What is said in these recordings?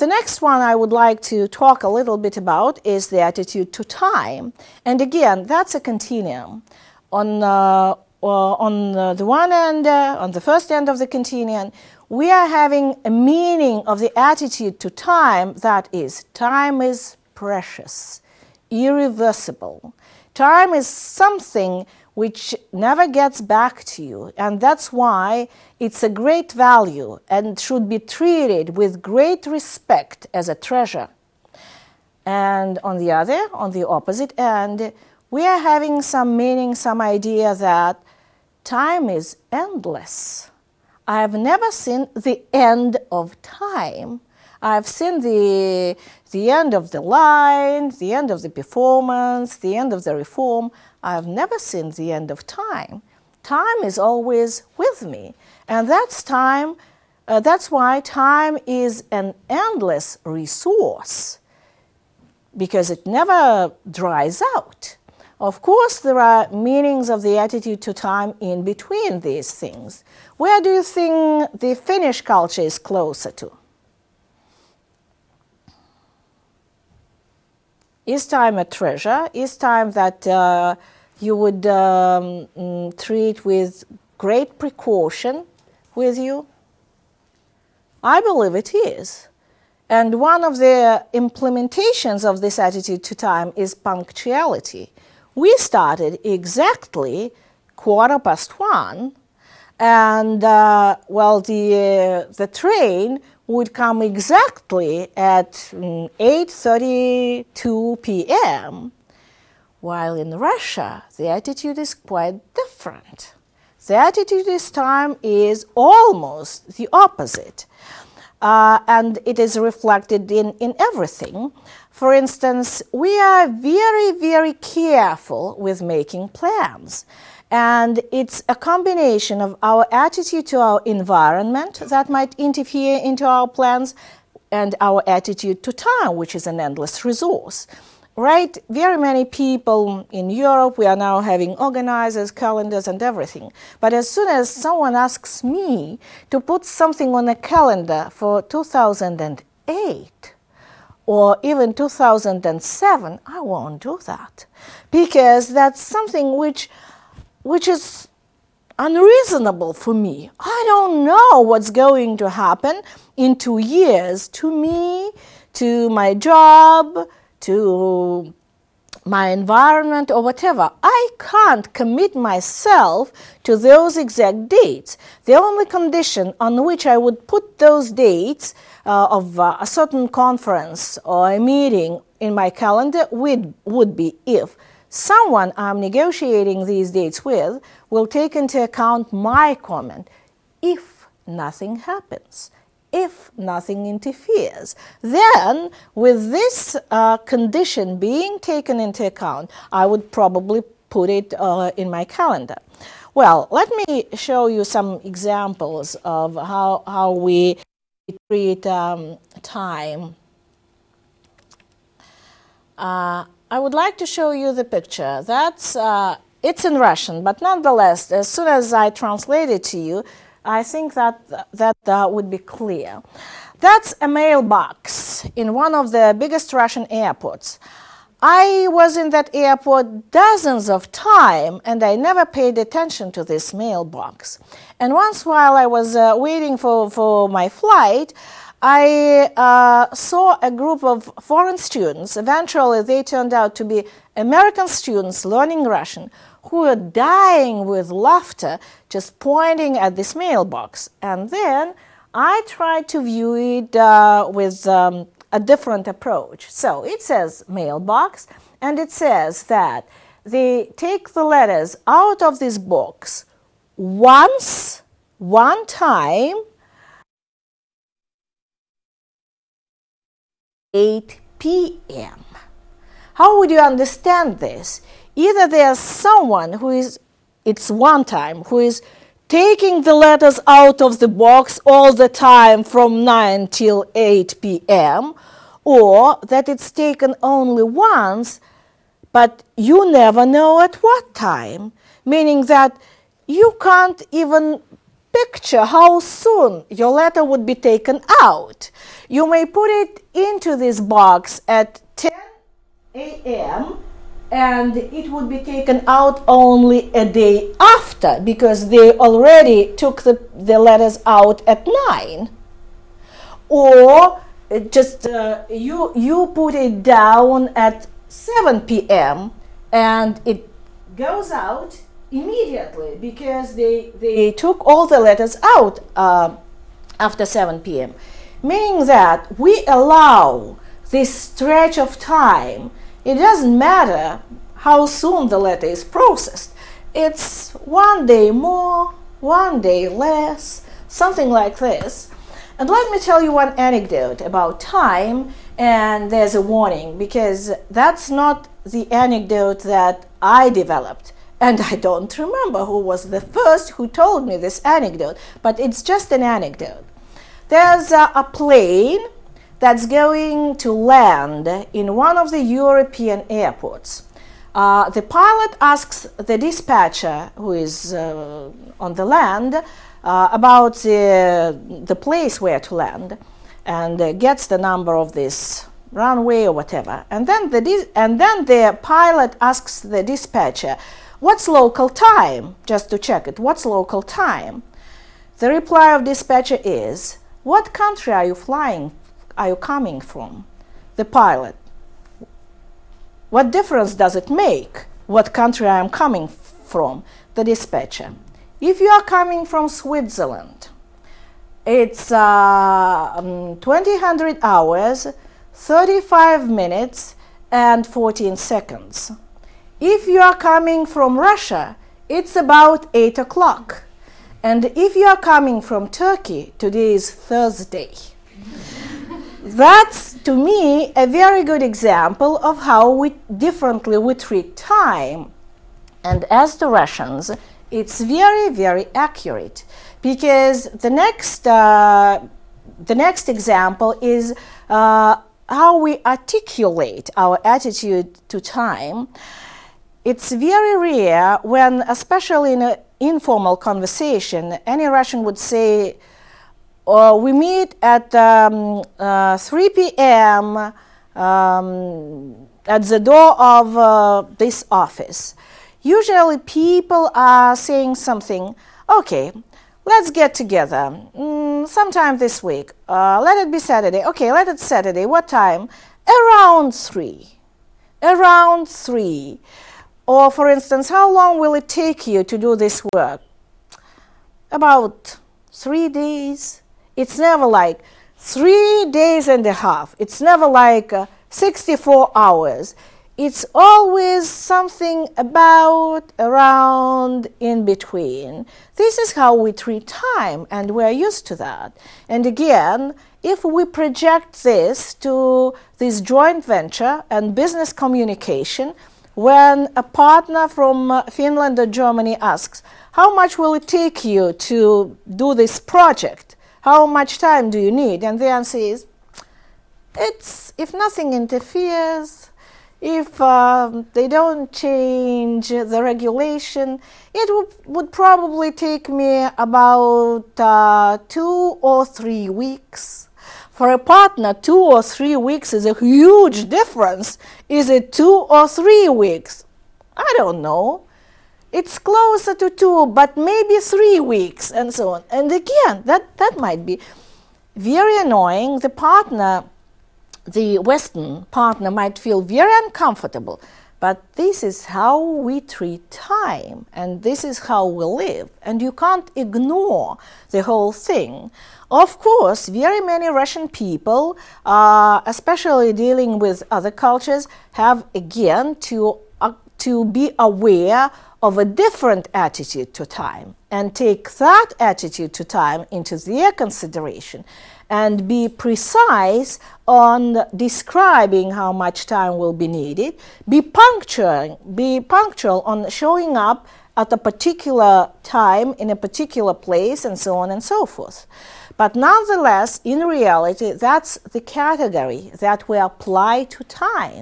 The next one I would like to talk a little bit about is the attitude to time. And again, that's a continuum. On the one end, on the first end of the continuum, we are having a meaning of the attitude to time that is, time is precious, irreversible. Time is something which never gets back to you, and that's why it's a great value and should be treated with great respect as a treasure. And on the opposite end, we are having some meaning, some idea that time is endless. I have never seen the end of time. I've seen the end of the line, the end of the performance, the end of the reform. I've never seen the end of time. Time is always with me. And that's why time is an endless resource, because it never dries out. Of course, there are meanings of the attitude to time in between these things. Where do you think the Finnish culture is closer to? Is time a treasure? Is time that you would treat with great precaution with you? I believe it is. And one of the implementations of this attitude to time is punctuality. We started exactly 1:15, and the train would come exactly at 8:32 p.m., while in Russia the attitude is quite different. The attitude this time is almost the opposite, and it is reflected in everything. For instance, we are very, very careful with making plans. And it's a combination of our attitude to our environment that might interfere into our plans and our attitude to time, which is an endless resource. Right? Very many people in Europe, we are now having organizers, calendars, and everything. But as soon as someone asks me to put something on a calendar for 2008 or even 2007, I won't do that. Because that's something which is unreasonable for me. I don't know what's going to happen in 2 years to me, to my job, to my environment, or whatever. I can't commit myself to those exact dates. The only condition on which I would put those dates of a certain conference or a meeting in my calendar would be if someone I'm negotiating these dates with will take into account my comment. If nothing happens, if nothing interferes, then with this condition being taken into account, I would probably put it in my calendar. Well, let me show you some examples of how we treat time. I would like to show you the picture. It's in Russian, but nonetheless, as soon as I translate it to you, I think that would be clear. That's a mailbox in one of the biggest Russian airports. I was in that airport dozens of times, and I never paid attention to this mailbox. And once while I was waiting for my flight, I saw a group of foreign students. Eventually, they turned out to be American students learning Russian who were dying with laughter just pointing at this mailbox. And then I tried to view it with a different approach. So it says mailbox, and it says that they take the letters out of this box once, one time, 8 p.m. How would you understand this? Either there's someone it's one time, who is taking the letters out of the box all the time from 9 till 8 p.m., or that it's taken only once, but you never know at what time, meaning that you can't even picture how soon your letter would be taken out. You may put it into this box at 10 a.m. and it would be taken out only a day after, because they already took the letters out at 9. Or just you put it down at 7 p.m. and it goes out immediately, because they took all the letters out after 7 p.m. Meaning that we allow this stretch of time. It doesn't matter how soon the letter is processed. It's 1 day more, 1 day less, something like this. And let me tell you one anecdote about time, and there's a warning, because that's not the anecdote that I developed. And I don't remember who was the first who told me this anecdote, but it's just an anecdote. There's a plane that's going to land in one of the European airports. The pilot asks the dispatcher, who is on the land, about the place where to land, and gets the number of this runway or whatever. And then the pilot asks the dispatcher, "What's local time?" Just to check it. What's local time? The reply of dispatcher is, "What country are you coming from?" The pilot, "What difference does it make what country I am coming from?" The dispatcher, "If you are coming from Switzerland, it's 2000 hours, 35 minutes, and 14 seconds. If you are coming from Russia, it's about 8 o'clock. And if you are coming from Turkey, today is Thursday." That's, to me, a very good example of how differently we treat time. And as to Russians, it's very, very accurate, because the next example is how we articulate our attitude to time. It's very rare when, especially in an informal conversation, any Russian would say, "We meet at 3 p.m. At the door of this office." Usually people are saying something, "Okay, let's get together sometime this week. Let it be Saturday. Okay, let it Saturday. What time? Around 3. Around 3. Or, for instance, "How long will it take you to do this work?" "About 3 days." It's never like 3 days and a half. It's never like 64 hours. It's always something about, around, in between. This is how we treat time, and we're used to that. And again, if we project this to this joint venture and business communication, when a partner from Finland or Germany asks, "How much will it take you to do this project? How much time do you need?" And the answer is, if nothing interferes, if they don't change the regulation, it would probably take me about 2 or 3 weeks. For a partner, 2 or 3 weeks is a huge difference. Is it 2 or 3 weeks? I don't know. It's closer to 2, but maybe 3 weeks, and so on. And again, that might be very annoying. The Western partner might feel very uncomfortable, but this is how we treat time, and this is how we live, and you can't ignore the whole thing. Of course, very many Russian people, especially dealing with other cultures, have again to be aware of a different attitude to time, and take that attitude to time into their consideration, and be precise on describing how much time will be needed, be punctual on showing up at a particular time in a particular place, and so on and so forth. But nonetheless, in reality, that's the category that we apply to time.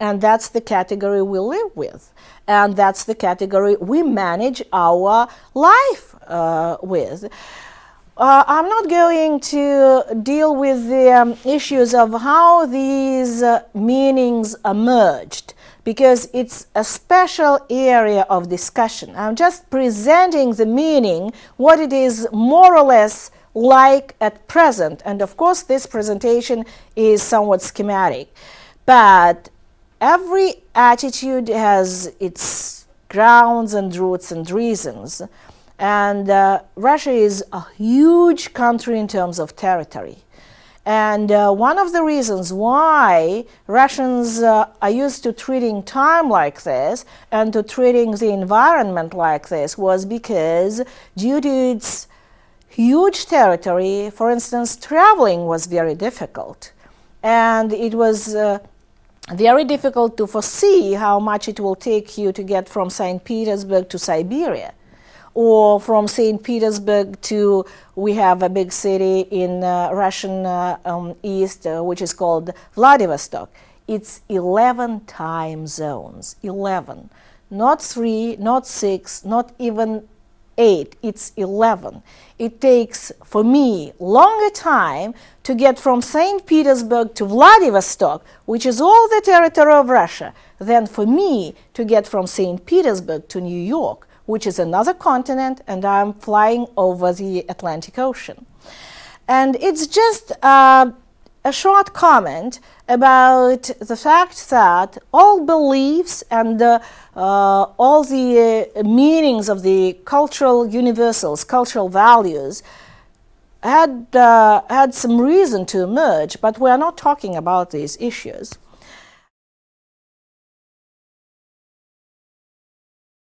and that's the category we live with, and that's the category we manage our life with. I'm not going to deal with the issues of how these meanings emerged, because it's a special area of discussion. I'm just presenting the meaning, what it is more or less like at present. And of course, this presentation is somewhat schematic. But every attitude has its grounds and roots and reasons. And Russia is a huge country in terms of territory. And one of the reasons why Russians are used to treating time like this and to treating the environment like this was because due to its huge territory, for instance, traveling was very difficult. And it was very difficult to foresee how much it will take you to get from St. Petersburg to Siberia, or from St. Petersburg to, we have a big city in Russian east, which is called Vladivostok. It's 11 time zones, 11. Not 3, not 6, not even 8, it's 11. It takes, for me, longer time to get from St. Petersburg to Vladivostok, which is all the territory of Russia, than for me to get from St. Petersburg to New York, which is another continent, and I'm flying over the Atlantic Ocean. And it's just a short comment about the fact that all beliefs and all the meanings of the cultural universals, cultural values, had some reason to emerge, but we are not talking about these issues.